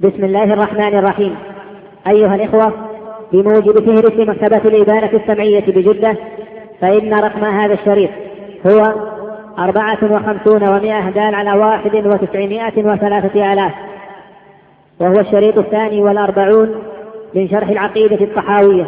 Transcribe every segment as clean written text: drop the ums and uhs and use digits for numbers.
بسم الله الرحمن الرحيم. أيها الإخوة، بموجب فهرس مكتبة الإبانة السمعية بجدة، فإن رقم هذا الشريط هو 54 دال على 91,300، وهو الشريط 42 من شرح العقيدة الطحاوية.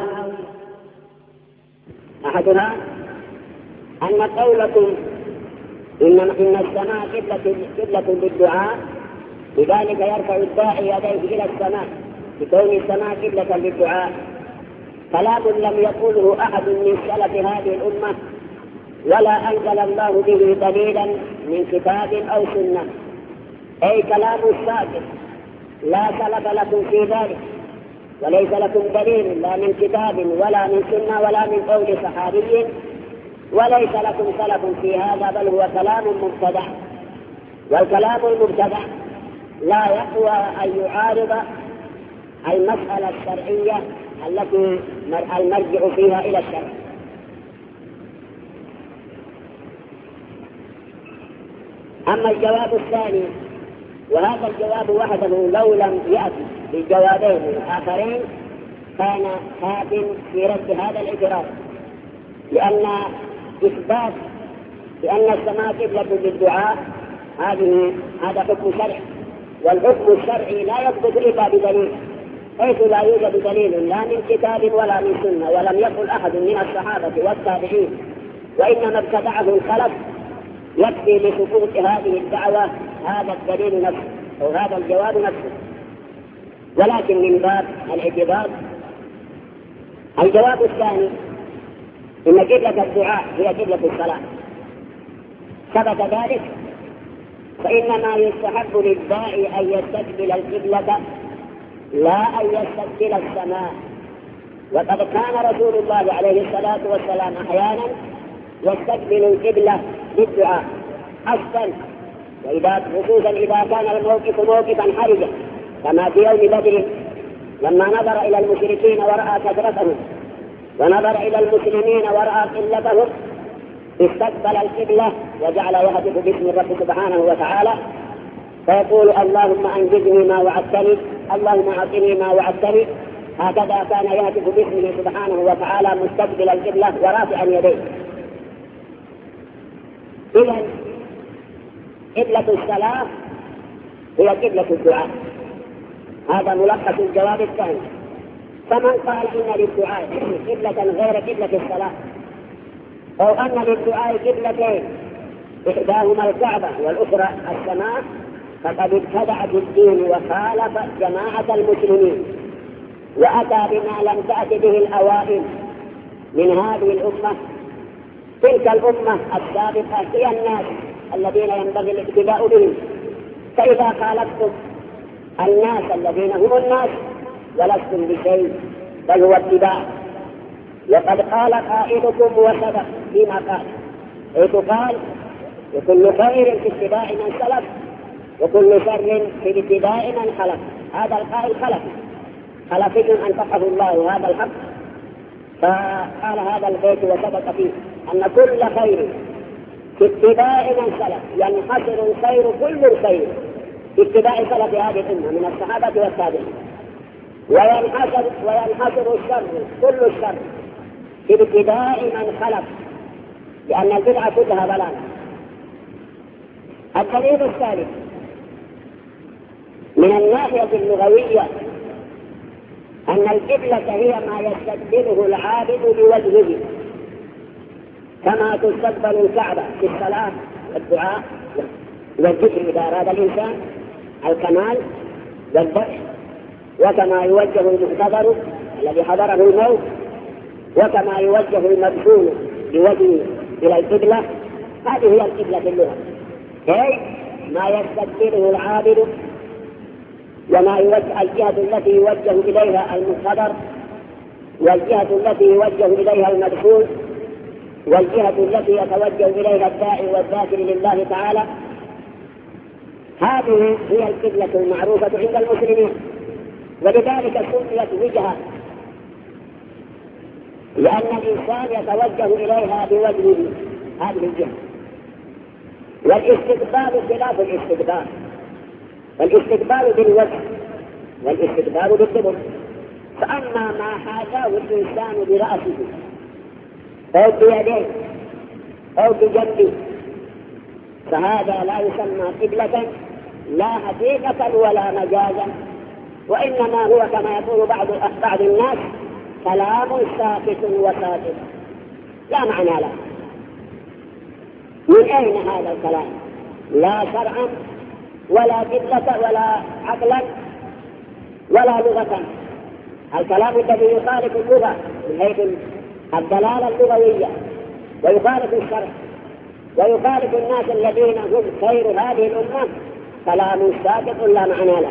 أحدها أن قولكم إن السماء قبلة للدعاء، لذلك يرفع الداعي يديه إلى السماء بكون السماء قبلة للدعاء، كلام لم يقوله أحد من سلف هذه الأمة، ولا أنزل الله به دليلا من كتاب أو سنة، أي كلام ساكت لا سلف لكم في ذلك، وليس لكم دليل لا من كتاب ولا من سنة ولا من قول صحابي، وليس لكم سلف في هذا، بل هو كلام مبتدع. والكلام المبتدع لا يقوى أن يعارض المسألة الشرعية التي المرجع فيها إلى الشرع. أما الجواب الثاني، وهذا الجواب وحده لو لم يأتي بالجوابين الآخرين كان كاف في رد هذا الاعتراض، لأن إثبات بأن السماء قبلة للدعاء هذا حكم شرعي، والحكم الشرعي لا يثبت إلا بدليل، حيث لا يوجد دليل لا من كتاب ولا من سنة، ولم يقل أحد من الصحابة والتابعين، وإنما ابتدعه الخلف، يكفي لسقوط هذه الدعوة هذا الدليل نفسه أو هذا الجواب نفسه. ولكن من باب الاعتبار الجواب الثاني، إن قبلة الدعاء هي قبلة الصلاة، ثبت ذلك، فإنما يستحب للداعي أن يستقبل القبلة لا أن يستقبل السماء. وقد كان رسول الله عليه الصلاة والسلام أحيانا يستقبل القبلة للدعاء أصلا، خصوصا إذا كان الموقف موقفا حرجا، كما في يوم بدر لما نظر إلى المشركين ورأى كثرتهم، ونظر إلى المسلمين ورأى قلتهم، استقبل القبلة وجعل يهتف باسم الرب سبحانه وتعالى، فيقول اللهم أنجزني ما وعدتني، اللهم أعطني ما وعدتني. هكذا كان يهتف باسمه سبحانه وتعالى مستقبل القبلة ورافعا يديه. إذن قبلة الصلاة هي قبلة الدعاء، هذا ملخص الجواب الثاني. فمن قال إن للدعاء قبلة غير قبلة الصلاة، أو أن للدعاء قبلتين إحداهما الكعبة والأخرى السماء، فقد ابتدع بالدين وخالف جماعة المسلمين، وأتى بما لم تأت به الأوائل من هذه الأمة. تلك الأمة السابقة هي الناس الذين ينبغي الاقتداء بهم، فإذا خالفتم الناس الذين هم الناس ولستم بشيء، بل هو اتباع. وقد قال قائلكم وصدق فيما قال، حيث قال وكل خير في اتباع من سلف وكل شر في اتباع من خلف. هذا القائل خلفي أنفقه الله هذا الحق، فقال هذا البيت وصدق فيه أن كل خير في اتباع من سلف، ينحصر الخير كل الخير في اتباع سلف هذه الأمة من الصحابة والتابعين، وينحصر الشر كل الشر في ابتداء من خلف، لأن البدعة كلها ضلالة. الدليل الثالث من الناحية اللغوية أن القبلة هي ما يستقبله العابد بوجهه، كما تستقبل الكعبة في الصلاة والدعاء والذكر إذا أراد الإنسان الكمال والذبح، وكما يوجه المحتضر الذي حضره الموت، وكما يوجه المدفون بوجهه إلى القبلة. هذه هي القبلة في اللغة، أي ما يستقبله العابد، وما يوجه الجهة التي يوجه إليها المحتضر، والجهة التي يوجه إليها المدفون، والجهة التي يتوجه إليها الداعي والذاكر لله تعالى. هذه هي القبلة المعروفة عند المسلمين، ولذلك سميت وجهة، لأن الإنسان يتوجه إليها بوجهه هذه الجهة. والاستقبال خلاف الاستدبار، الاستقبال بالوجه والاستدبار بالدبر. فأما ما حاجاه الإنسان برأسه أو بيديه أو بجنبه فهذا لا يسمى قبلة لا حقيقة ولا مجازا، وإنما هو كما يقول بعض الناس كلام ساكت وساكت لا معنى له. من أين هذا الكلام؟ لا شرعا ولا قبلة ولا عقلا ولا لغة. الكلام الذي يخالف اللغة من حيث الدلالة اللغوية ويخالف الشرع ويخالف الناس الذين هم خير هذه الأمة كلام ساكت لا معنى له.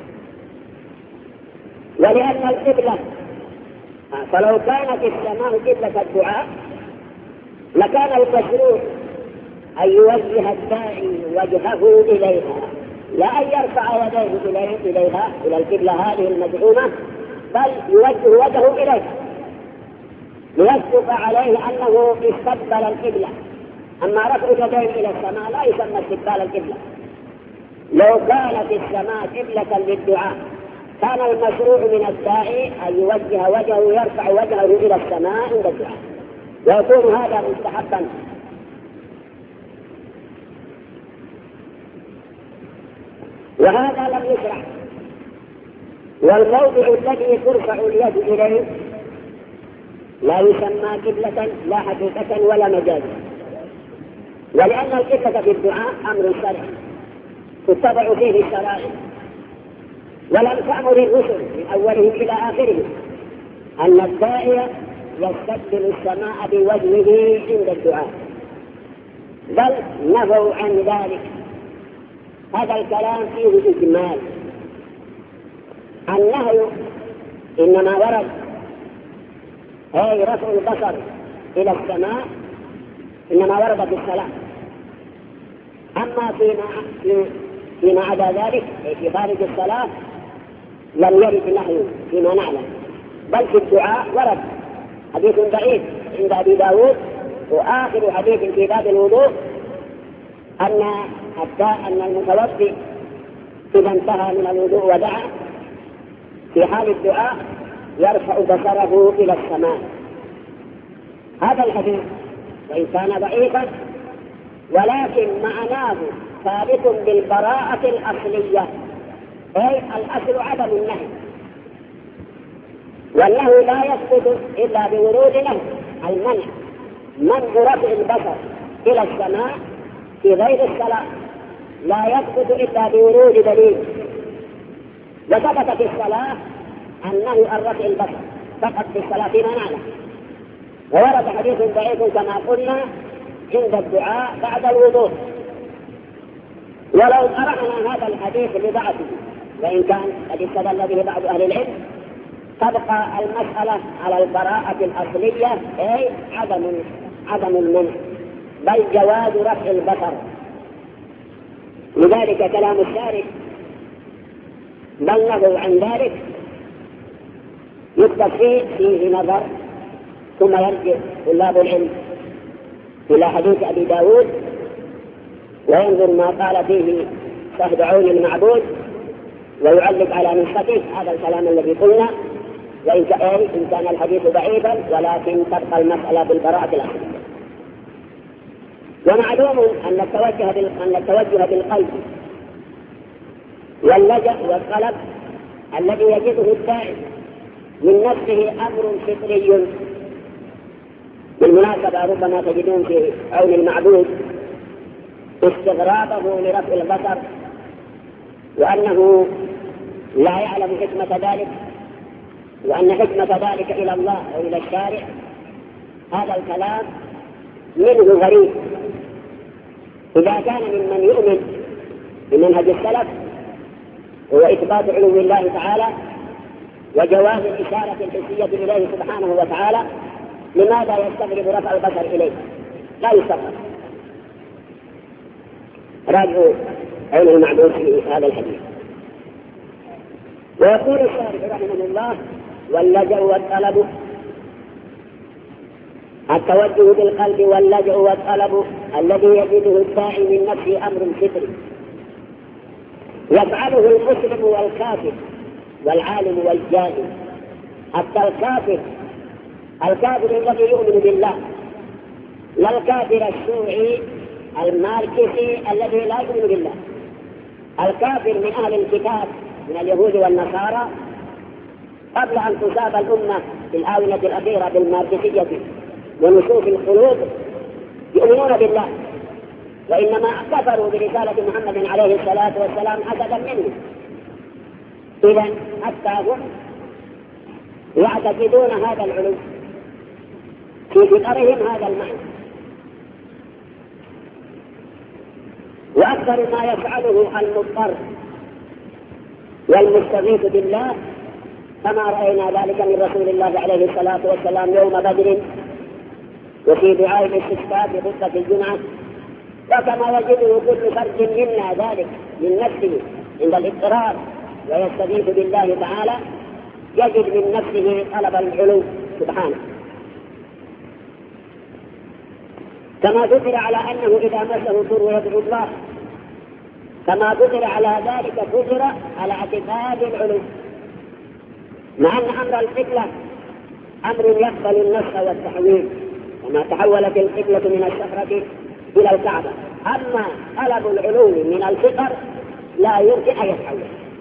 ولأن القبلة فلو كانت السماء قبلة الدعاء لكان المشروع أن يوجه الداعي وجهه إليها لا أن يرفع يديه إليها إلى القبلة هذه المزعومة، بل يوجه وجهه إليها ليصدق عليه أنه استقبل القبلة. أما رفع يديه إلى السماء لا يسمى استقبال القبلة. لو كانت السماء قبلة للدعاء كان المشروع من الداعي أن يوجه وجهه يرفع وجهه إلى السماء عند الدعاء، ويكون هذا مستحبا. وهذا لم يشرع. والموضع الذي ترفع اليد إليه لا يسمى قبلة لا حقيقة ولا مجازا، ولأن القبلة في الدعاء أمر شرعي تتبع فيه الشرائع، ولم تأمر الرسل من أولهم إلى آخرهم أن الداعي يستقبل السماء بوجهه عند الدعاء، بل نهوا عن ذلك. هذا الكلام فيه إجمال. النهي إنما ورد أي رفع البصر إلى السماء إنما ورد في الصلاة. أما فيما عدا ذلك في خارج الصلاة لم يرد نهي فيما نعلم، بل في الدعاء ورد حديث ضعيف عند أبي داود وآخر حديث في باب الوضوء أن المتوضئ إذا انتهى من الوضوء ودعا في حال الدعاء يرفع بصره إلى السماء. هذا الحديث وإن كان ضعيفا ولكن معناه ثابت بالبراءة الأصلية، أي الأصل عدم النهي، والنهي لا يثبت إلا بورود نهي. المنع منع رفع البصر إلى السماء في غير الصلاة لا يثبت إلا بورود دليل، وثبت في الصلاة النهي عن رفع البصر فقط في الصلاة فيما نعلم. وورد حديث ضعيف كما قلنا عند الدعاء بعد الوضوء. ولو قرأنا هذا الحديث لضعفه وإن كان قد استدل به بعض أهل العلم تبقى المسألة على البراءة الأصلية، أي عدم المنع بل جواز رفع البصر. لذلك كلام الشارع بلغوا عن ذلك يكتب فيه نظر، ثم يرجع طلاب العلم إلى حديث أبي داود وينظر ما قال فيه صاحب عون المعبود ويعلق على نسخته. هذا الكلام الذي قلنا، وإن كان الحديث ضعيفا ولكن تبقى المسألة بالبراءة الأصلية. ومعلوم أن التوجه بالقلب واللجأ والطلب الذي يجده الداعي من نفسه أمر فطري. بالمناسبة ربما تجدون في عون المعبود استغرابه لرفع البصر وأنه لا يعلم حكمة ذلك، وأن حكمة ذلك إلى الله وإلى الشارع. هذا الكلام منه غريب. إذا كان ممن يؤمن بمنهج السلف هو إثبات علو الله تعالى وجواز الإشارة الحسية إليه سبحانه وتعالى، لماذا يستغرب رفع البصر إليه؟ لا يستغرب. راجعوا عون المعبود في هذا الحديث. ويقول الشارح رحمه الله: واللجأ والطلب، التوجه بالقلب واللجأ والطلب الذي يجده الداعي من نفسه أمر فطري يفعله المسلم والكافر والعالم والجاهل، حتى الكافر الذي يؤمن بالله، لا الكافر الشيوعي الماركسي الذي لا يؤمن بالله. الكافر من أهل الكتاب من اليهود والنصارى قبل أن تصاب الأمة في الآونة الأخيرة بالماركسية ونشوف القلوب يؤمنون بالله، وإنما كفروا برسالة محمد عليه الصلاة والسلام حسدا منه. إذن حتى هم يعتقدون هذا العلو في فطرهم هذا المعنى. وأكثر ما يفعله المضطر والمستغيث بالله، كما رأينا ذلك من رسول الله عليه الصلاة والسلام يوم بدر وفي دعاء الاستسقاء في خطبة الجمعة، وكما يجده كل فرد منا ذلك من نفسه عند الاضطرار ويستغيث بالله تعالى، يجد من نفسه طلب العلو سبحانه. كما ذكر على أنه إذا مسه ضر يدعو الله، كما ذكر على ذلك ذكر على اعتقاد العلو، مع أن أمر القبلة أمر يقبل النسخ والتحويل، كما تحولت القبلة من الصخرة إلى الكعبة. أما طلب العلو من الفطر لا يمكن أن يتحول.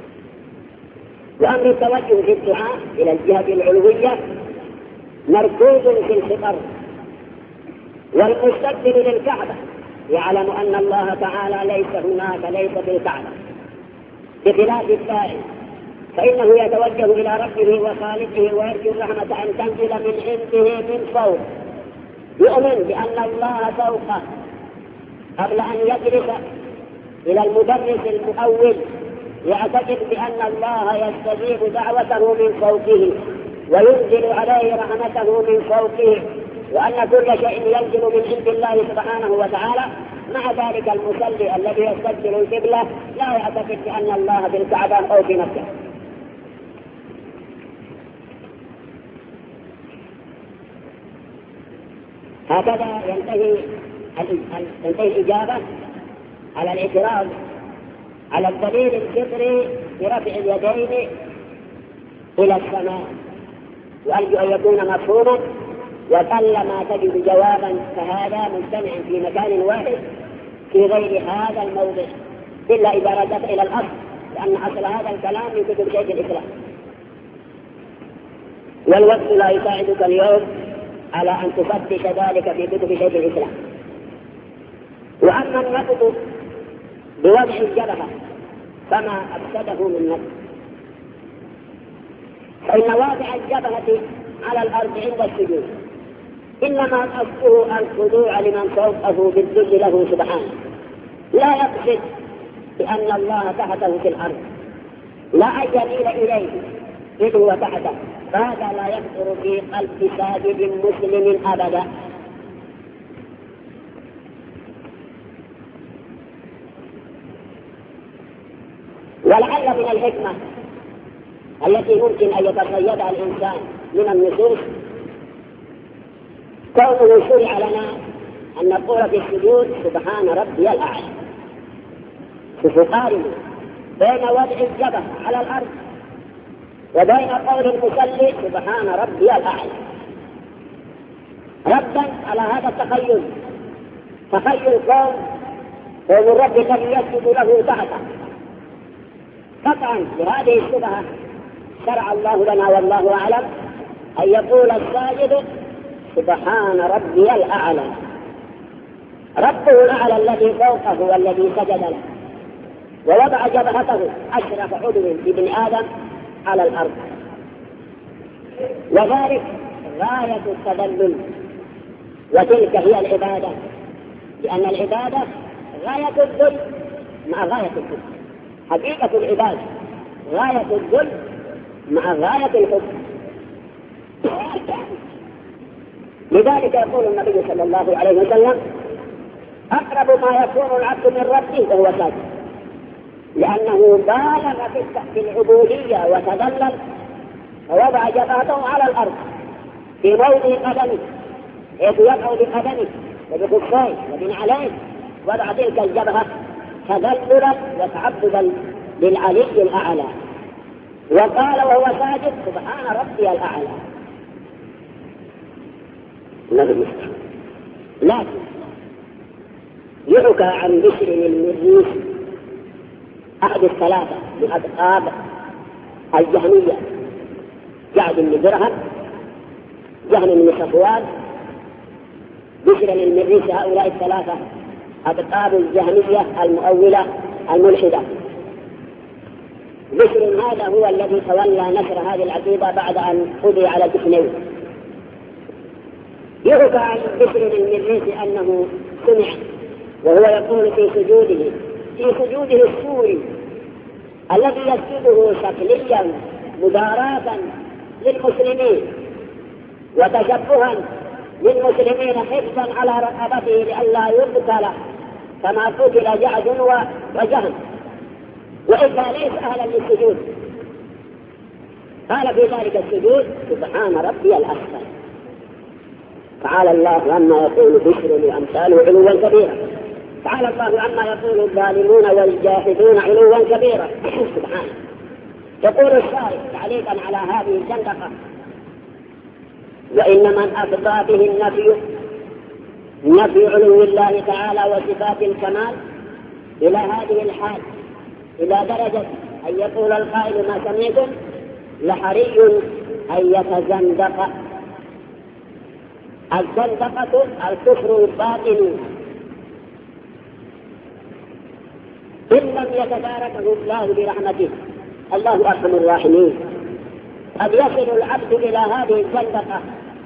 وأمر التوجه في الدعاء إلى الجهة العلوية مركوز في الفطر، والمستقبل للكعبة يعلم أن الله تعالى ليس هناك، ليس في الكعبة، بخلاف السائل فإنه يتوجه إلى ربه وخالقه ويرجو الرحمة أن تنزل من عنده من فوق، يؤمن بأن الله فوقه قبل أن يجلس إلى المدرس المؤول، يعتقد بأن الله يستجيب دعوته من فوقه وينزل عليه رحمته من فوقه، وأن كل شيء ينزل من عند الله سبحانه وتعالى. مع ذلك المصلي الذي يستقبل القبلة لا يعتقد بأن الله في الكعبة أو في مكة. هكذا تنتهي الإجابة على الاعتراض على الدليل الفطري برفع اليدين إلى السماء، وأرجو أن يكون مفهوما، وقلما تجد جوابا فهذا مجتمع في مكان واحد في غير هذا الموضع، إلا إذا رجعت إلى الأصل، لأن أصل هذا الكلام من كتب شيخ الإسلام، والوقت لا يساعدك اليوم على أن تفتش ذلك في كتب شيخ الإسلام. وأما النقد بوضع الجبهة فما أفسده من نقد، فإن واضع الجبهة على الأرض عند السجود إنما قصده الخضوع لمن فوقه بالذل له سبحانه، لا يقصد بأن الله تحته في الأرض، لا أن يميل إليه إذ هو تحته، فهذا لا يخطر في قلب ساجد مسلم أبدا. ولعل من الحكمة التي يمكن أن يتصيدها الإنسان من النصوص كونه شرع لنا أن نقول في السجود سبحان ربي الأعلى، فتقارن بين وضع الجبهة على الأرض وبين قول المصلي سبحان ربي الأعلى، ردا على هذا التخيل، تخيل قول الرب الذي يسجد له تحته. قطعا لهذه الشبهة شرع الله لنا والله أعلم أن يقول الساجد سبحان ربي الأعلى، ربه الأعلى الذي فوقه والذي سجد له، ووضع جبهته أشرف عضو في ابن آدم على الأرض، وذلك غاية التذلل، وتلك هي العبادة، لأن العبادة غاية الذل مع غاية الحب، حقيقة العبادة غاية الذل مع غاية الحب. لذلك يقول النبي صلى الله عليه وسلم أقرب ما يكون العبد من ربه وهو ساجد، لأنه بالغ في العبودية وتذلل ووضع جبهته على الأرض في موضع قدمه، حيث يقع بقدمه وبخفيه وبنعليه، وضع تلك الجبهة تذللا وتعبدا للعلي الأعلى. وقال وهو ساجد سبحان ربي الأعلى. لكن يحكى عن بشر المريس أحد الثلاثة من أصحاب الجهمية، جعد بن درهم، جهل بن صفوان، بشر المريس، هؤلاء الثلاثة أصحاب الجهمية المؤولة الملحدة. بشر هذا هو الذي تولى نشر هذه العقيدة بعد أن قضي على الاثنين. يحكى عن بشر المريس أنه سمع وهو يقول في سجوده السوري الذي يسجده شكليا مداراة للمسلمين وتشبها للمسلمين حفظا على رقبته لئلا يقتل كما قتل جعد وجهم، وإلا ليس أهلا للسجود. قال في ذلك السجود سبحان ربي الأعلى. تعالى الله عما يقول بشر لأمثاله علوا كبيرا. تعالى الله عما يقول الظالمون والجاحدون علوا كبيرا. سبحانه. يقول الشارع تعليقا على هذه الزندقة: وإن من أفضى به نفي علو الله تعالى وصفات الكمال إلى هذه الحال، إلى درجة أن يقول القائل ما سمعتم لحري أن يتزندق. الزندقة الكفر الباطن إن لم يتباركه الله برحمته. الله أرحم الراحمين. قد يصل العبد إلى هذه الزندقة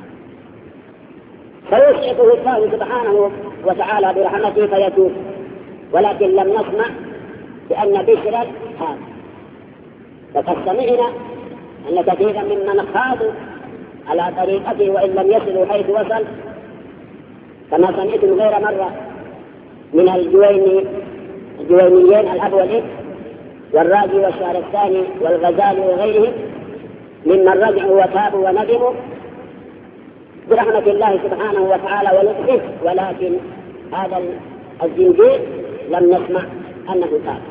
فيشركه الله سبحانه وتعالى برحمته فيتوب، ولكن لم نسمع بأن بشرا هذا. فقد سمعنا أن كثيرا ممن خاضوا على طريقته وإن لم يصلوا حيث وصل، كما سمعتم غير مرة من الجوينيين الأب والإب والرازي والشهرستاني والغزالي وغيرهم ممن رجعوا وتابوا وندموا برحمة الله سبحانه وتعالى ولطفه، ولكن هذا الزنجير لم نسمع أنه تاب.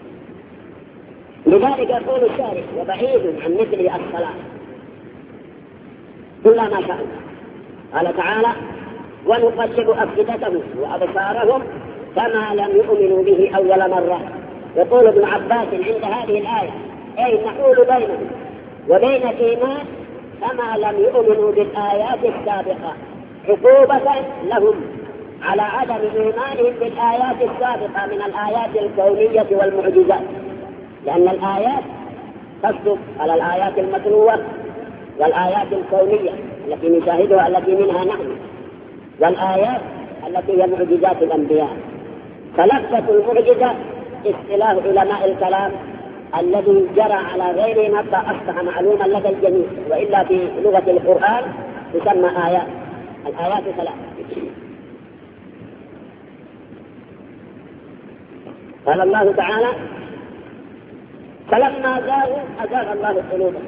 لذلك يقول الشارع: وبعيد عن مثل الصلاة كل ما شاء الله. قال تعالى: ونقلب أفئدتهم وأبصارهم كما لم يؤمنوا به أول مرة. يقول ابن عباس عند هذه الآية: أي نحول بينهم وبين الإيمان كما لم يؤمنوا بالآيات السابقة، عقوبة لهم على عدم إيمانهم بالآيات السابقة من الآيات الكونية والمعجزات، لأن الآيات تصدق على الآيات المتلوة والآيات الكونية التي نشاهدها التي منها نحن، والآيات التي هي معجزات الأنبياء. فلفظة المعجزة اصطلاح علماء الكلام الذي جرى على غيره حتى أصبح معلوما لدى الجميع، وإلا في لغة القرآن تسمى آيات. الآيات ثلاث. قال الله تعالى: فلما زاغوا أزاغ الله قلوبهم.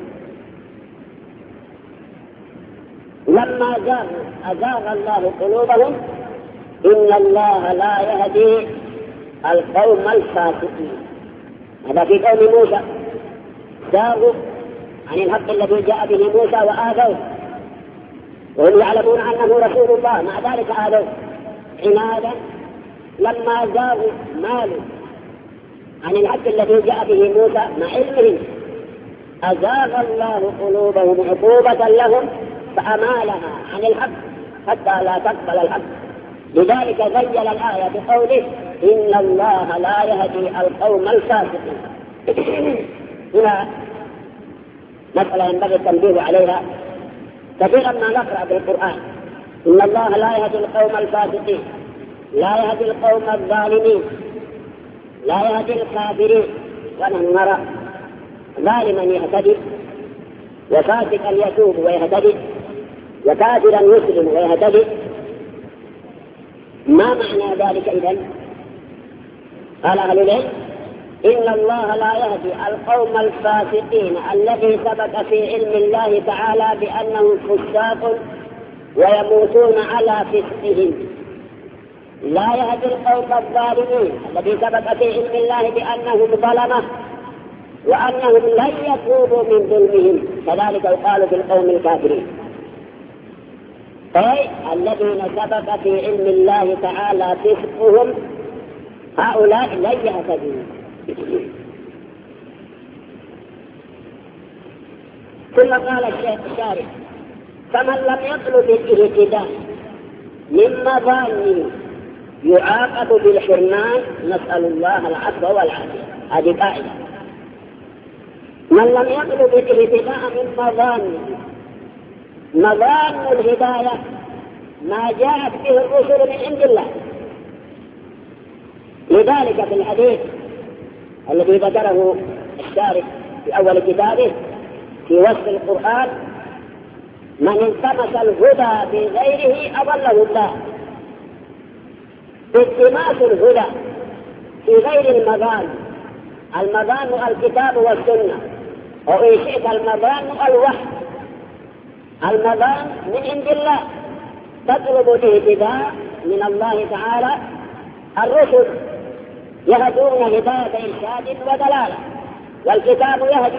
لما زاغوا أزاغ الله قلوبهم إن الله لا يهدي القوم الفاسقين. هذا في قوم موسى، زاغوا عن الحق الذي جاء به موسى وآذوه وهم يعلمون أنه رسول الله، مع ذلك آذوه عنادا. لما زاغوا مالوا عن الحق الذي جاء به موسى مع علمهم أزاغ الله قلوبهم عقوبة لهم فأمالها عن الحق حتى لا تقبل الحق. لذلك زين الآية بقوله: إن الله لا يهدي القوم الفاسقين. هنا مسألة ينبغي التنبيه عليها. كثيرا ما نقرأ بالقرآن: إن الله لا يهدي القوم الفاسقين، لا يهدي القوم الظالمين، لا يهدي الكافرين. ونحن نرى ظالما يهتدي، وفاسقا يتوب ويهتدي، وكافرا يسلم ويهتدي. ما معنى ذلك إذن؟ قال أهل العلم: إن الله لا يهدي القوم الفاسقين الذي ثبت في علم الله تعالى بأنهم فساق ويموتون على فسقهم. لا يهدي القوم الظالمين الذي ثبت في علم الله بأنهم ظلمة وأنهم لن يتوبوا من ظلمهم، كذلك يقال في القوم الكافرين. أي الذين سبق في علم الله تعالى فسقهم هؤلاء لن يهتدوا. ثم قال الشارع: فمن لم يطلب الاهتداء من مظانه يعاقب بالحرمان، نسأل الله العفو والعافية. هذه قاعدة. من لم يطلب الاهتداء من مظانه، مظان الهداية ما جاءت به الرسل من عند الله. لذلك في الحديث الذي ذكره الشارح في أول كتابه في وصف القرآن: من التمس الهدى بغيره أضله الله. التماس الهدى في غير المظان، المظان الكتاب والسنة، أو إن شئت المظان الوحي، المظان من عند الله. تطلب الاهتداء من الله تعالى. الرسل يهدون هداية إرشاد ودلالة، والكتاب يهدي،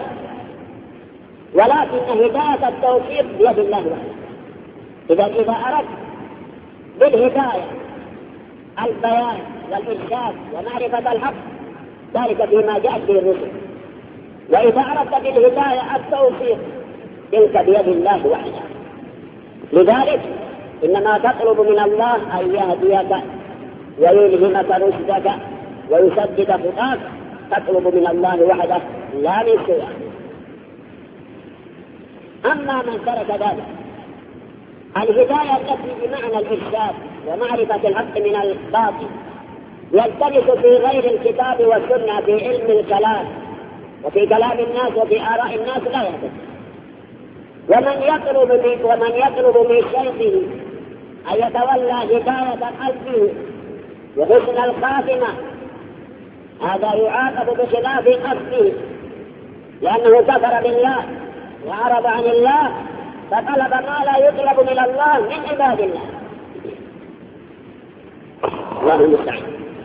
ولكن هداية التوفيق بيد الله وحده. إذا أردت بالهداية البيان والإرشاد ومعرفة الحق، ذلك فيما جاءت به الرسل. وإذا أردت بالهداية التوفيق، تلك بيد الله وحده. لذلك إنما تطلب من الله أن يهديك ويلهمك رشدك ويسدد خطاك. تطلب من الله وحده لا من سواه. أما من ترك ذلك، الهداية التي بمعنى الإرشاد ومعرفة الحق من الباطل يلتمس في غير الكتاب والسنة، في علم الكلام وفي كلام الناس وفي آراء الناس، لا يهتدي. ومن يطلب من شيخه أن يتولى هداية قلبه وحسن الخاتمة، هذا يعاقب بخلاف قصده، لأنه كفر بالله وعرض عن الله، فطلب ما لا يطلب من الله من عباد الله. الله المستعان.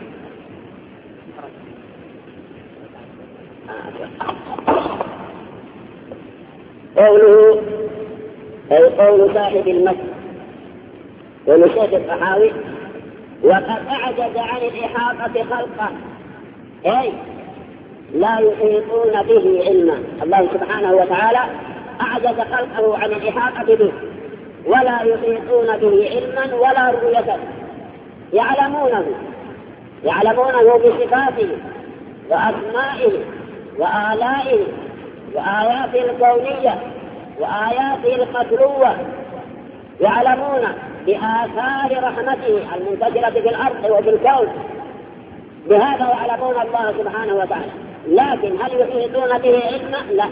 قوله أي قول صاحب المسجد ولشيخ الطحاوي: وقد أعجز عن الإحاطة خلقه، أي لا يحيطون به علما. الله سبحانه وتعالى أعجز خلقه عن الإحاطة به، ولا يحيطون به علما ولا رؤية. يعلمونه بصفاته وأسمائه وآلائه وآياته الكونية وآياته المتلوة، يعلمون بآثار رحمته المنتشرة في الأرض وفي الكون، بهذا يعلمون الله سبحانه وتعالى. لكن هل يحيطون به علما؟ لا.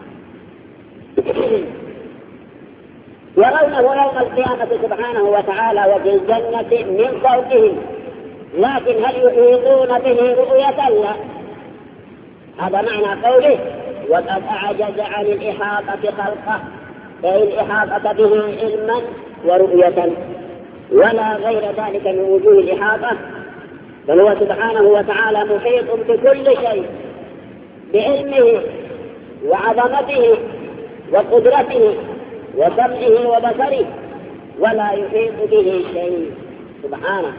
يرونه يوم القيامة سبحانه وتعالى وفي الجنة من فوقهم، لكن هل يحيطون به رؤية؟ لا. هذا معنى قوله: وقد أعجز عن الإحاطة خلقه، أي الإحاطة به علما ورؤية، ولا غير ذلك من وجوه الإحاطة، بل هو سبحانه وتعالى محيط بكل شيء بعلمه وعظمته وقدرته وسمعه وبصره، ولا يحيط به شيء سبحانه.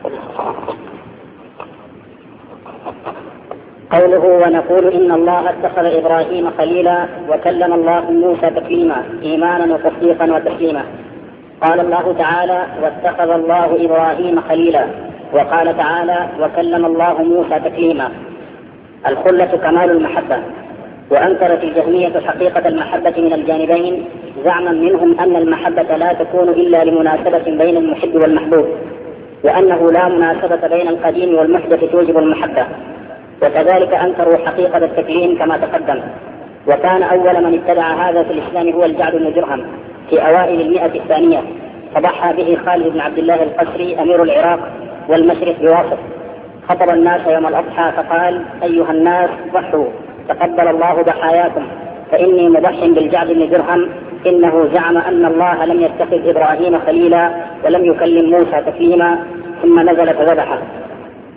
قوله: ونقول إن الله اتخذ إبراهيم خليلا وكلم الله موسى تكليما، إيمانا وتصديقا وتسليما. قال الله تعالى: واتخذ الله إبراهيم خليلا، وقال تعالى: وكلم الله موسى تكليما. الخلة كمال المحبة. وأنكرت الجهمية حقيقة المحبة من الجانبين، زعما منهم أن المحبة لا تكون إلا لمناسبة بين المحب والمحبوب، وأنه لا مناسبة بين القديم والمحدث توجب المحبة. وكذلك أنكروا حقيقة التكليم كما تقدم. وكان أول من اتبع هذا في الإسلام هو الجعد بن درهم في أوائل 100 الثانية، فضحى به خالد بن عبد الله القسري أمير العراق والمشرق بواسط. خطب الناس يوم الأضحى فقال: أيها الناس ضحوا، تقبل الله ضحاياكم، فإني مضح بالجعد بن درهم، إنه زعم أن الله لم يتخذ إبراهيم خليلا ولم يكلم موسى تكليما، ثم نزل فذبحه.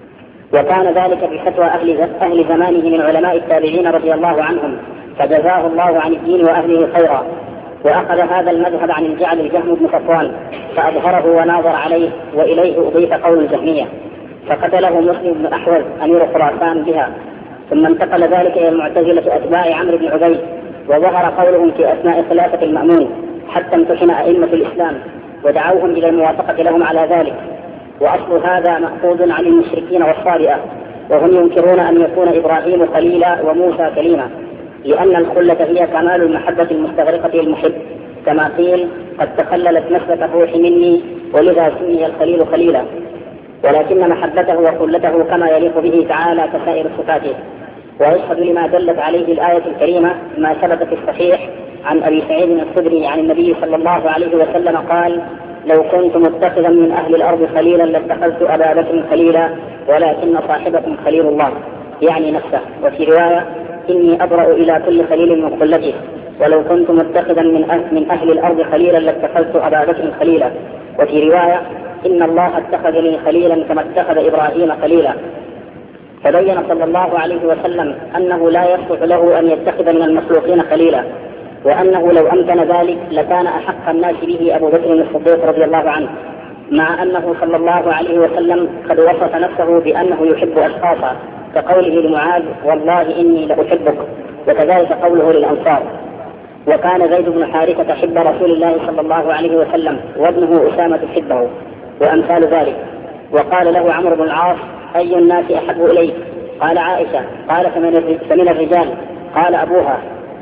وكان ذلك بفتوى أهل زمانه من علماء التابعين رضي الله عنهم، فجزاه الله عن الدين وأهله خيرا. وأخذ هذا المذهب عن الجعل الجهم بن صفوان فأظهره وناظر عليه، وإليه أضيف قول الجهمية، فقتله مسلم بن أحوز أمير خراسان بها. ثم انتقل ذلك إلى المعتزلة أتباع عمرو بن عبيد، وظهر قولهم في أثناء خلافة المأمون حتى امتحن أئمة الإسلام ودعوهم إلى الموافقة لهم على ذلك. وأصل هذا مأخوذ عن المشركين والصابئة، وهم ينكرون أن يكون إبراهيم خليلا وموسى كليما، لأن الخلة هي كمال المحبة المستغرقة للمحب، كما قيل قد تخللت نسبة الروح مني ولذا سمي الخليل خليلا. ولكن محبته وخلته كما يليق به تعالى كسائر صفاته. ويشهد لما دلت عليه الآية الكريمة ما ثبت في الصحيح عن أبي سعيد الخدري عن النبي صلى الله عليه وسلم قال: لو كنت متخذا من أهل الأرض خليلا لاتخذت أبا بكر خليلا ولكن صاحبكم خليل الله، يعني نفسه. وفي رواية: إني أبرأ إلى كل خليل من خلته، ولو كنت متخذا من أهل الأرض خليلا لاتخذت أبا بكر خليلا. وفي رواية: إن الله اتخذني خليلا كما اتخذ إبراهيم خليلا. فبين صلى الله عليه وسلم أنه لا يصلح له أن يتخذ من المخلوقين خليلا، وأنه لو أمكن ذلك لكان أحق الناس به أبو بكر الصديق رضي الله عنه، مع أنه صلى الله عليه وسلم قد وصف نفسه بأنه يحب أشخاصا، كقوله لمعاذ: والله إني لأحبك، وكذلك قوله للأنصار. وكان زيد بن حارثة حب رسول الله صلى الله عليه وسلم، وابنه أسامة حبه، وأمثال ذلك. وقال له عمرو بن العاص: أي الناس أحب إليك؟ قال: عائشة. قال: فمن الرجال؟ قال: أبوها.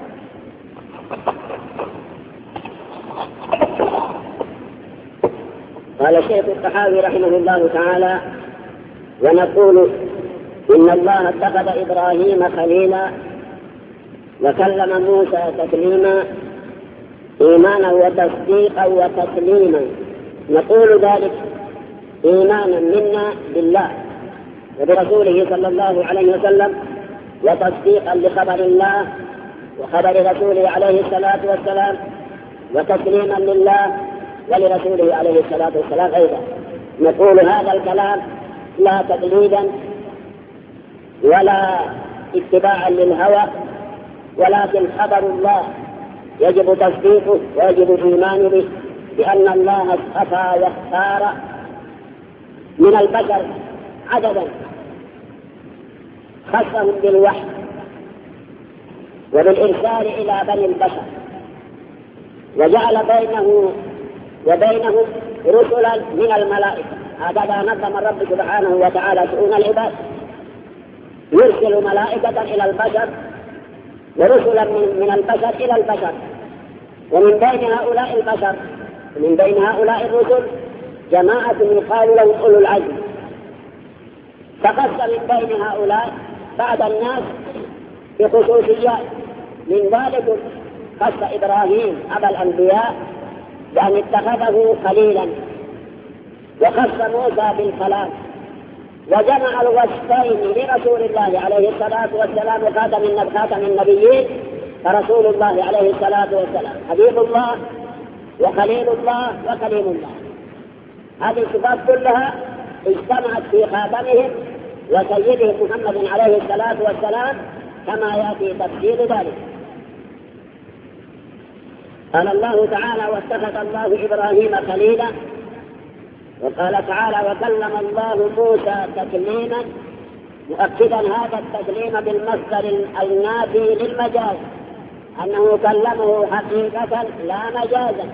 قال الشيخ الطحاوي رحمه الله تعالى: ونقول إن الله اتخذ إبراهيم خليلا وكلم موسى تكليما، إيمانا وتصديقا وتسليما. نقول ذلك إيمانا منا بالله وبرسوله صلى الله عليه وسلم، وتصديقا لخبر الله وخبر رسوله عليه الصلاة والسلام، وتسليما لله ولرسوله عليه الصلاة والسلام أيضا. نقول هذا الكلام لا تقليدا ولا اتباعا للهوى، ولكن خبر الله يجب تصديقه ويجب الإيمان به، بأن الله اصطفى واختار من البشر عددا خصهم بالوحي وبالإرسال إلى بني البشر، وجعل بينه وبينهم رسلا من الملائكة. هكذا نظم الرب سبحانه وتعالى شؤون العباد، يرسل ملائكة إلى البشر ورسلا من البشر إلى البشر. ومن بين هؤلاء البشر ومن بين هؤلاء الرسل جماعة يقال لهم أولو العزم، فخص من بين هؤلاء بعض الناس بخصوصيات. من ذلك خص إبراهيم أبا الأنبياء بأن اتخذه خليلا، وخص موسى بالكلام، وجمع الوصفين لرسول الله عليه الصلاة والسلام خاتم النبيين، فرسول الله عليه الصلاة والسلام حبيب الله وخليل الله وكليم الله. هذه الصفات كلها اجتمعت في خاتمهم وسيدهم محمد عليه الصلاة والسلام، كما يأتي تفسير ذلك. قال الله تعالى: واتخذ الله إبراهيم خليلا. وقال تعالى: وكلم الله موسى تكليما، مؤكدا هذا التكليم بالمصدر النافي للمجاز، أنه كلمه حقيقة لا مجازا.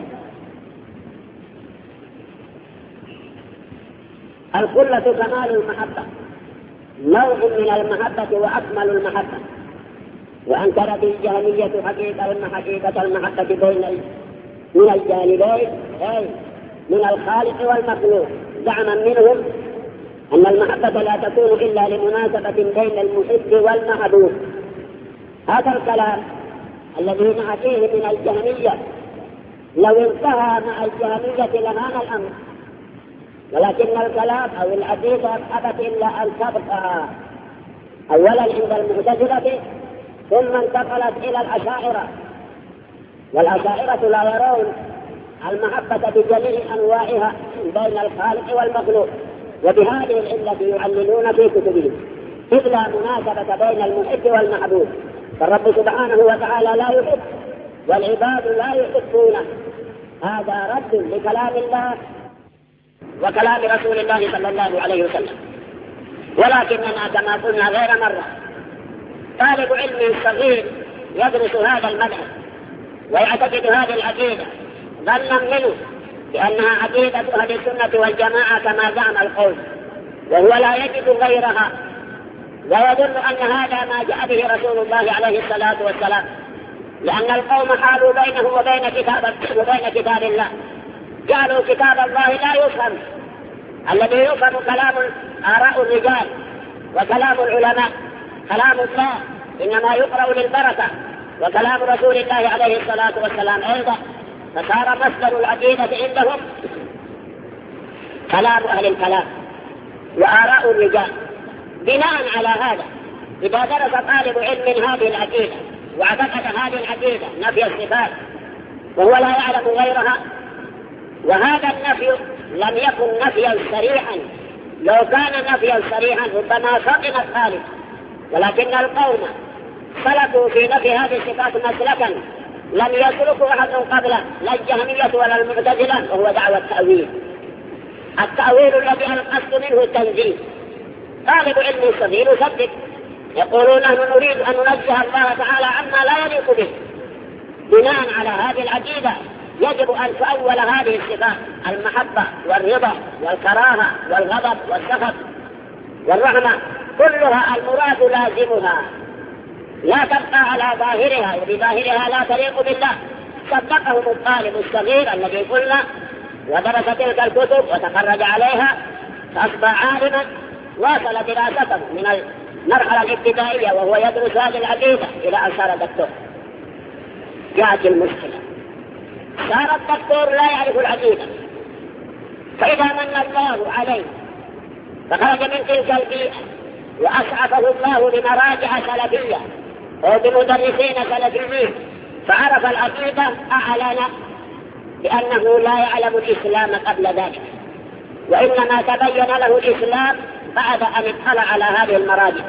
الخلة كمال المحبة، نوع من المحبة وأكمل المحبة. وأنكرت الجهمية حقيقة المحبة من الجانبين، أي من الخالق والمخلوق، زعما منهم أن المحبة لا تكون إلا لمناسبة بين المحب والمحبوب. هذا الكلام الذي نأتيه من الجهمية لو انتهى مع الجهمية لهان الأمر، ولكن الكلام أو العقيدة أبت إلا أن تبقى أولا عند المعتزلة، ثم انتقلت إلى الأشاعرة. والأشاعرة لا يرون المحبة بجميع أنواعها بين الخالق والمخلوق، وبهذه العلة يعللون في كتبهم، إذ لا مناسبة بين المحب والمحبوب، فالرب سبحانه وتعالى لا يحب والعباد لا يحبونه. هذا رد لكلام الله وكلام رسول الله صلى الله عليه وسلم. ولكننا كما قلنا غير مرة، طالب علم صغير يدرس هذا المذهب ويعتقد هذه العقيدة ظنا منه بأنها عقيدة أهل السنة والجماعة كما زعم القوم، وهو لا يجد غيرها، ويظن أن هذا ما جاء به رسول الله عليه الصلاة والسلام، لأن القوم حالوا بينه وبين كتاب الله، جعلوا كتاب الله لا يفهم، الذي يفهم كلام آراء الرجال وكلام العلماء، كلام الله إنما يقرأ للبركة، وكلام رسول الله عليه الصلاة والسلام أيضا. فصار مصدر العقيدة عندهم كلام أهل الكلام وآراء الرجال. بناء على هذا إذا درس طالب علم هذه العقيدة واعتقد هذه العقيدة نفي الصفات وهو لا يعلم غيرها، وهذا النفي لم يكن نفيا صريحا، لو كان نفيا صريحا ربما فطن الطالب، ولكن القوم سلكوا في نفي هذه الصفات مسلكا لم يسلكوا أحد من قبله، لا الجهمية ولا المعتزلة، وهو دعوى التأويل. التأويل الذي القصد منه التنزيه. طالب علم صغير يصدق، يقولون نحن نريد أن ننزه الله تعالى عما لا يليق به. بناء على هذه العقيدة يجب أن تؤول هذه الصفات، المحبة والرضا والكراهة والغضب والسخط والرحمة، كلها المراد لازمها، لا تبقى على ظاهرها، وبظاهرها لا تليق بالله. صدقهم الطالب الصغير الذي قلنا ودرس تلك الكتب وتخرج عليها فأصبح عالما، واصل دراسته من المرحلة الابتدائية وهو يدرس هذه العقيدة إلى أن صار دكتور. جاءت المشكلة، صار الدكتور لا يعرف العقيدة، فإذا من الله عليه فخرج من تلك البيئة وأسعفه الله بمراجع سلفية أو بمدرسين سلفيين فعرف العقيدة، أعلن بأنه لا يعلم الإسلام قبل ذلك، وإنما تبين له الإسلام بعد أن اطلع على هذه المراجع.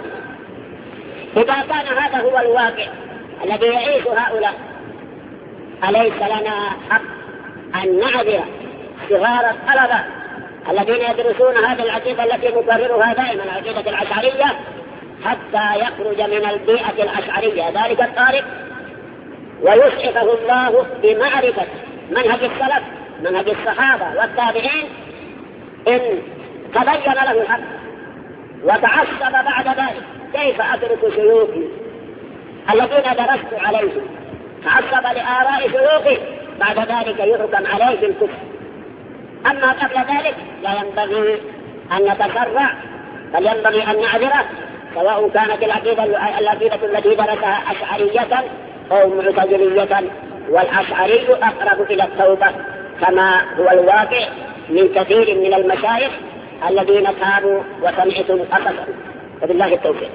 إذا كان هذا هو الواقع الذي يعيش هؤلاء، أليس لنا حق أن نعذر صغار الطلبة الذين يدرسون هذه العقيدة التي نكررها دائما، العقيدة الأشعرية، حتى يخرج من البيئة الأشعرية ذلك الطالب ويسعفه الله بمعرفة منهج السلف، منهج الصحابة والتابعين، إن تبين له الحق وتعصب بعد ذلك. كيف أترك شيوخي الذين درست عليهم، تعصب لآراء شيوخي، بعد ذلك يحكم عليه بالكفر. أما قبل ذلك لا ينبغي أن نتسرع، بل ينبغي أن نعذره، سواء كانت العقيدة التي درسها أشعرية أو معتزلية، والأشعري أقرب إلى التوبة كما هو الواقع من كثير من المشايخ الذين تابوا وسمعتم قصصا، وبالله التوفيق.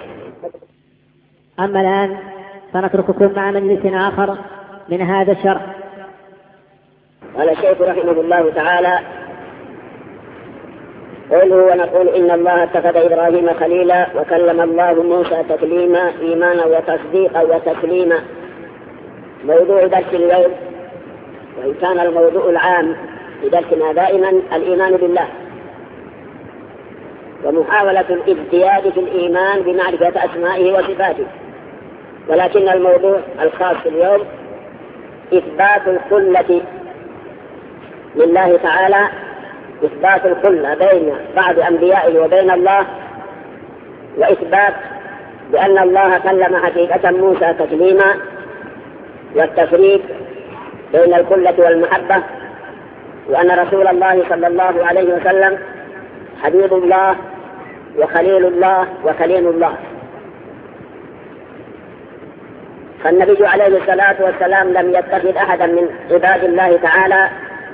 أما الآن فنترككم مع مجلس آخر من هذا الشرح. قال الشيخ رحمه الله تعالى: قوله ونقول إن الله اتخذ إبراهيم خليلا وكلم الله موسى تكليما، إيمانا وتصديقا وتسليما. موضوع درس اليوم، وإن كان الموضوع العام في درسنا دائما الإيمان بالله ومحاولة الازدياد في الإيمان بمعرفة أسمائه وصفاته، ولكن الموضوع الخاص اليوم إثبات الخلة لله تعالى، إثبات الخلة بين بعض أنبيائه وبين الله، وإثبات بأن الله كلم حقيقة موسى تكليما، والتفريق بين الخلة والمحبة، وأن رسول الله صلى الله عليه وسلم حبيب الله وخليل الله وكليم الله. فالنبي عليه الصلاة والسلام لم يتخذ أحدا من عباد الله تعالى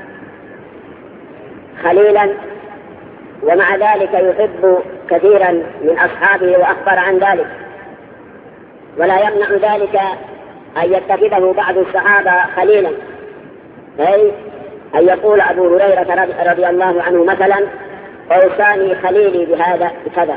خليلا، ومع ذلك يحب كثيرا من أصحابه وأخبر عن ذلك، ولا يمنع ذلك أن يتخذه بعض الصحابة خليلا، أي أن يقول أبو هريرة رضي الله عنه مثلا: أوصاني خليلي بهذا بكذا.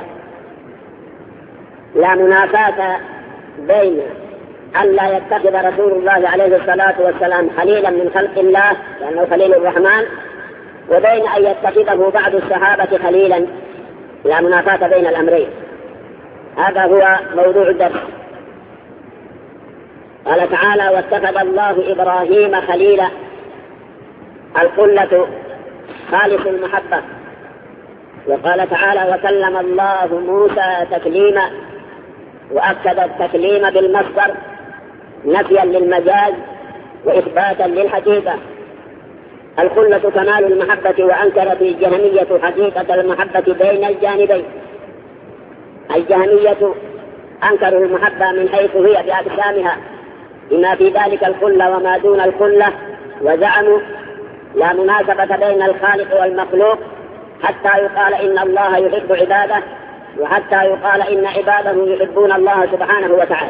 لا منافاة بين أن لا يتخذ رسول الله عليه الصلاة والسلام خليلا من خلق الله لأنه خليل الرحمن، وبين أن يتخذه بعض الصحابة خليلا. لا منافاة بين الأمرين. هذا هو موضوع الدرس. قال تعالى: واتخذ الله إبراهيم خليلا. الخلة خالص المحبة. وقال تعالى: وكلم الله موسى تكليما، وأكد التكليم بالمصدر نفيا للمجاز وإثباتا للحقيقة. الخلة كمال المحبة، وأنكرت الجهمية حقيقة المحبة بين الجانبين. الجهمية أنكروا المحبة من حيث هي بأقسامها، بما في ذلك الخلة وما دون الخلة، وزعموا لا مناسبة بين الخالق والمخلوق، حتى يقال إن الله يحب عباده، وحتى يقال إن عباده يحبون الله سبحانه وتعالى.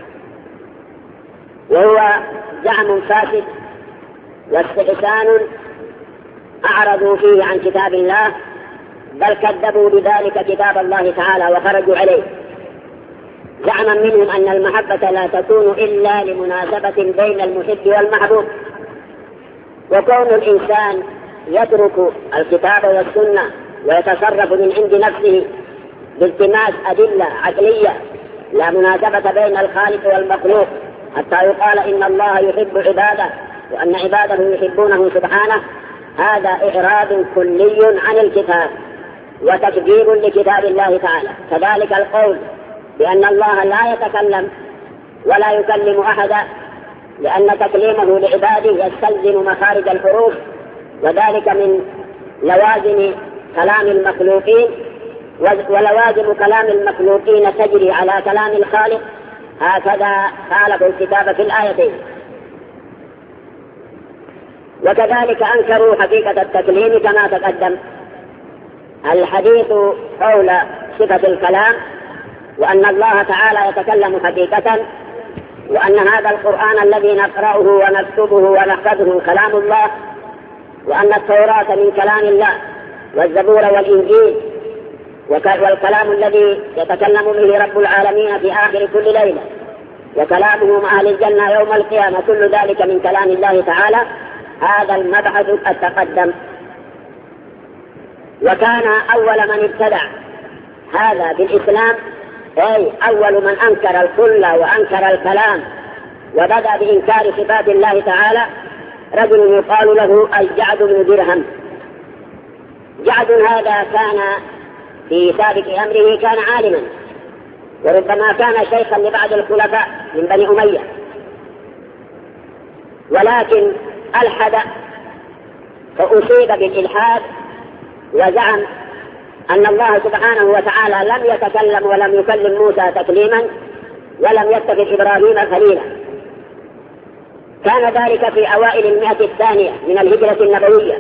وهو زعم فاسد واستحسان أعرضوا فيه عن كتاب الله، بل كذبوا بذلك كتاب الله تعالى وخرجوا عليه. زعما منهم أن المحبة لا تكون إلا لمناسبة بين المحب والمحبوب، وكون الإنسان يترك الكتاب والسنة ويتصرف من عند نفسه بالتماس أدلة عقلية لا مناسبة بين الخالق والمخلوق، حتى يقال إن الله يحب عباده وأن عباده يحبونه سبحانه، هذا إعراض كلي عن الكتاب وتكذيب لكتاب الله تعالى. كذلك القول بأن الله لا يتكلم ولا يكلم أحدا، لأن تكليمه لعباده يستلزم مخارج الحروف، وذلك من لوازم كلام المخلوقين، ولوازم كلام المخلوقين تجري على كلام الخالق. هكذا خالفوا الكتاب في الآيتين. وكذلك أنكروا حقيقة التكليم كما تقدم. الحديث حول صفة الكلام، وأن الله تعالى يتكلم حقيقة، وأن هذا القرآن الذي نقرأه ونكتبه ونحفظه كلام الله، وأن التوراة من كلام الله، والزبور والإنجيل والكلام الذي يتكلم به رب العالمين في آخر كل ليلة، وكلامه مع أهل الجنة يوم القيامة، كل ذلك من كلام الله تعالى. هذا المبحث قد تقدم. وكان أول من ابتدع هذا بالإسلام، أي أول من أنكر الكل وأنكر الكلام وبدأ بإنكار صفات الله تعالى، رجل يقال له الجعد بن درهم. جعد هذا كان في سابق أمره كان عالما، وربما كان شيخا لبعض الخلفاء من بني أمية، ولكن ألحد فأصيب بالإلحاد، وزعم أن الله سبحانه وتعالى لم يتكلم ولم يكلم موسى تكليما، ولم يتخذ إبراهيم خليلا. كان ذلك في أوائل 100 من الهجرة النبوية،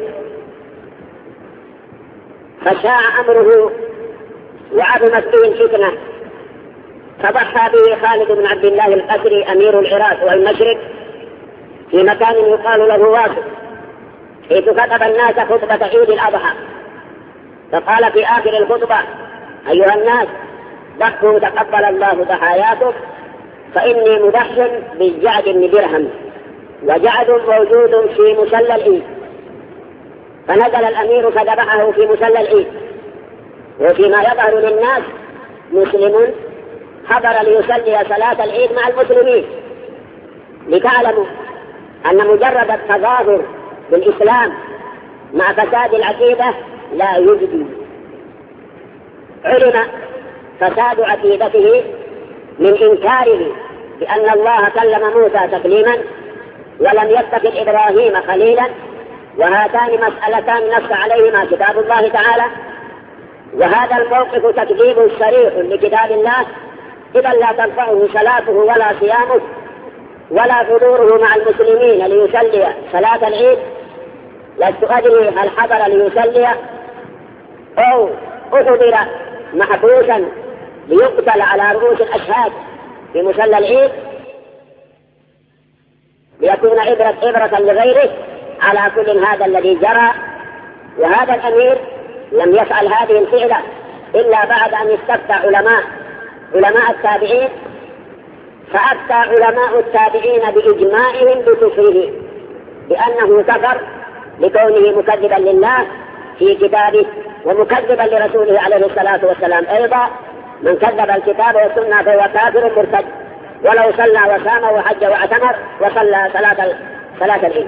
فشاع أمره وعظمت به الفتنة، فضحى به خالد بن عبد الله القسري أمير العراق والمشرق في مكان يقال له واصف، حيث خطب الناس خطبة عيد الأضحى، فقال في آخر الخطبة: أيها الناس، ضحوا تقبل الله ضحاياكم، فإني مضح بالجعد بن درهم، وجعد موجود في مصلى العيد. فنزل الأمير فذبحه في مصلى العيد. وفيما يظهر للناس مسلم حضر ليصلي صلاة العيد مع المسلمين، لتعلموا أن مجرد التظاهر بالإسلام مع فساد العقيدة لا يجدي. علم فساد عقيدته من إنكاره بأن الله كلم موسى تكليما ولم يتخذ إبراهيم خليلا، وهاتان مسألتان نص عليهما كتاب الله تعالى. وهذا الموقف تكذيب صريح لكتاب الله، إذا لا تنفعه صلاته ولا صيامه ولا حضوره مع المسلمين ليصلي صلاة العيد. لست أدري هل حضر ليصلي أو أحضر محبوسا ليقتل على رؤوس الأشهاد في مصلى العيد ليكون عبرة لغيره. على كل هذا الذي جرى، وهذا الأمير لم يفعل هذه الفعلة إلا بعد أن استفتى علماء التابعين، فأفتى علماء التابعين بإجماعهم بكفره، بأنه كفر لكونه مكذبا لله في كتابه ومكذبا لرسوله عليه الصلاة والسلام. أيضا من كذب الكتاب والسنة فهو كافر مرتد، ولو صلى وصام وحج واعتمر وصلى صلاة العيد.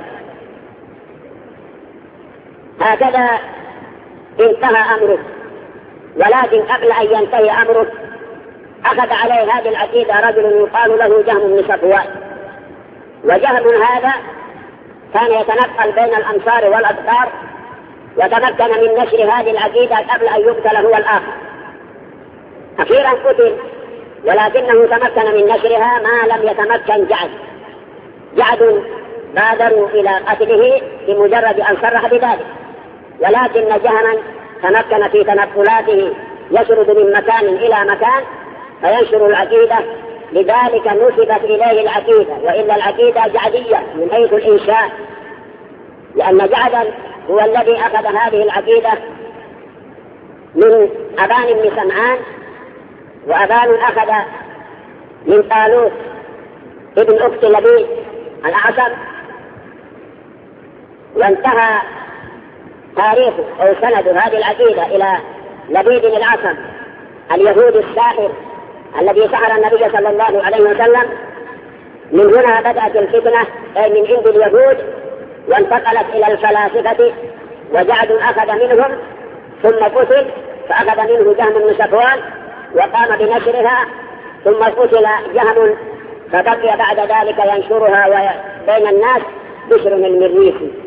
هكذا انتهى أمره، ولكن قبل أن ينتهي أمره أخذ عليه هذه العقيدة رجل يقال له جهم بن صفوان. وجهم هذا كان يتنقل بين الأمصار والأقطار، وتمكن من نشر هذه العقيدة قبل أن يقتل هو الآخر. أخيرا قتل، ولكنه تمكن من نشرها ما لم يتمكن جعد بادروا إلى قتله بمجرد أن صرح بذلك، ولكن جهما تمكن في تنقلاته يشرد من مكان إلى مكان فينشر العقيدة، لذلك نسبت إليه العقيدة، وإلا العقيدة جعدية من حيث الإنشاء، لأن جعدا هو الذي أخذ هذه العقيدة من أبان بن سمعان، وأبان أخذ من طالوت ابن أخت لبيد الأعصم. وانتهى تاريخ أو سند هذه العقيدة إلى لبيد الأعصم اليهود الساحر الذي سحر النبي صلى الله عليه وسلم. من هنا بدأت الفتنة، أي من عند اليهود، وانتقلت إلى الفلاسفة، وجعد أخذ منهم ثم قتل، فأخذ منه جهم بن صفوان وقام بنشرها، ثم قتل جهم فبقي بعد ذلك ينشرها بين الناس بشر المريسي.